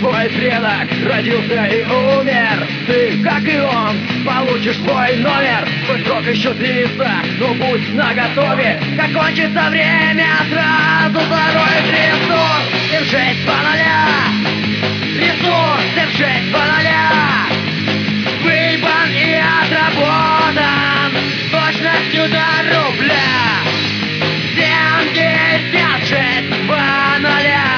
твой предок родился и умер. Ты, как и он, получишь свой номер. Твой срок еще длится, но будь наготове. Как кончится время, сразу зароет ресурс. 7-6 по 0. Ресурс 7-6 по 0. Выебан и отработан точностью до рубля. 76 по 0.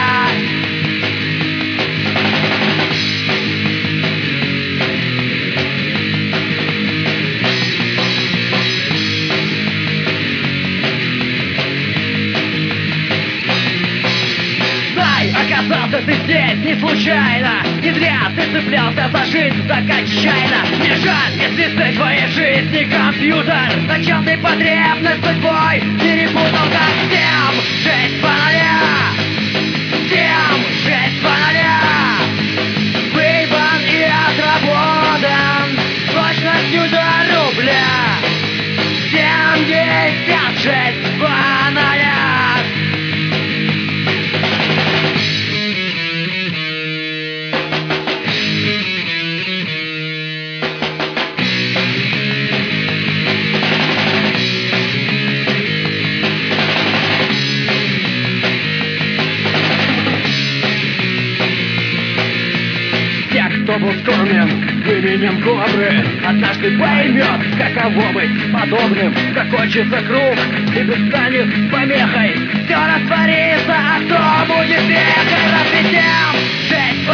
Оказался ты здесь не случайно. Не зря ты цеплялся за жизнь так отчаянно. Мне жаль, если цель твоей жизни компьютер. Зачем ты потребность судьбой перепутал как 7-6 по 0. 7-6 по 0. Выебан и отработан точностью до рубля. 76 по 0. Кто был скромен именем Кобры, однажды поймет, каково быть подобным. Закончится круг, и ты станешь помехой. Все растворится, а кто будет векой? Разве 7-6